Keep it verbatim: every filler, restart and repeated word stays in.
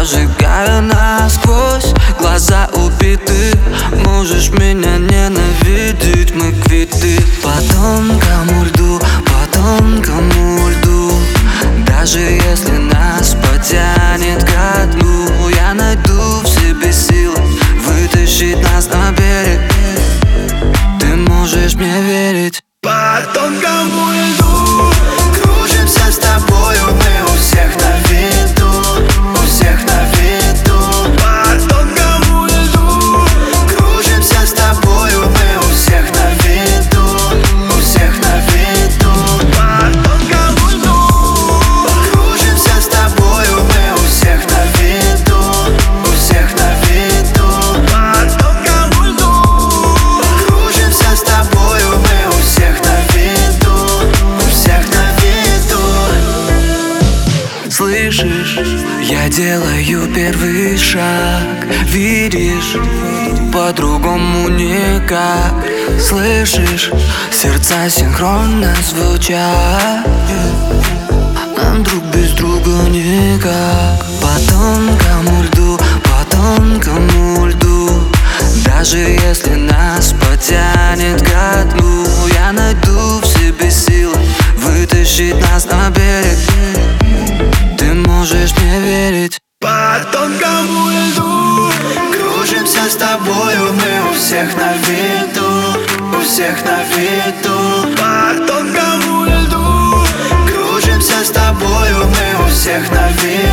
прожигаю насквозь. Глаза убиты, можешь меня ненавидеть, мы квиты. По тонкому льду, по тонкому льду, даже если нас потянет ко дну, я найду в себе силы вытащить нас на берег. Ты можешь мне верить. По тонкому льду кружимся с тобою, мы у всех на виду, у всех на виду. По тонкому льду кружимся с тобою, мы у всех на виду, у всех на виду. По тонкому льду кружимся с тобою, мы у всех на виду, у всех на виду. По тонкому льду кружимся с тобою, мы у всех на виду, у всех на виду. Слышишь, я делаю первый шаг, видишь, по-другому никак. Слышишь, сердца синхронно звучат, нам друг без друга никак. По тонкому льду, по тонкому льду, даже если нас потянет ко дну, я найду в себе силы вытащить нас на берег. Ты можешь мне верить. По тонкому льду кружимся с тобою, мы у всех на виду, у всех на виду. По тонкому льду кружимся с тобою, мы у всех на виду.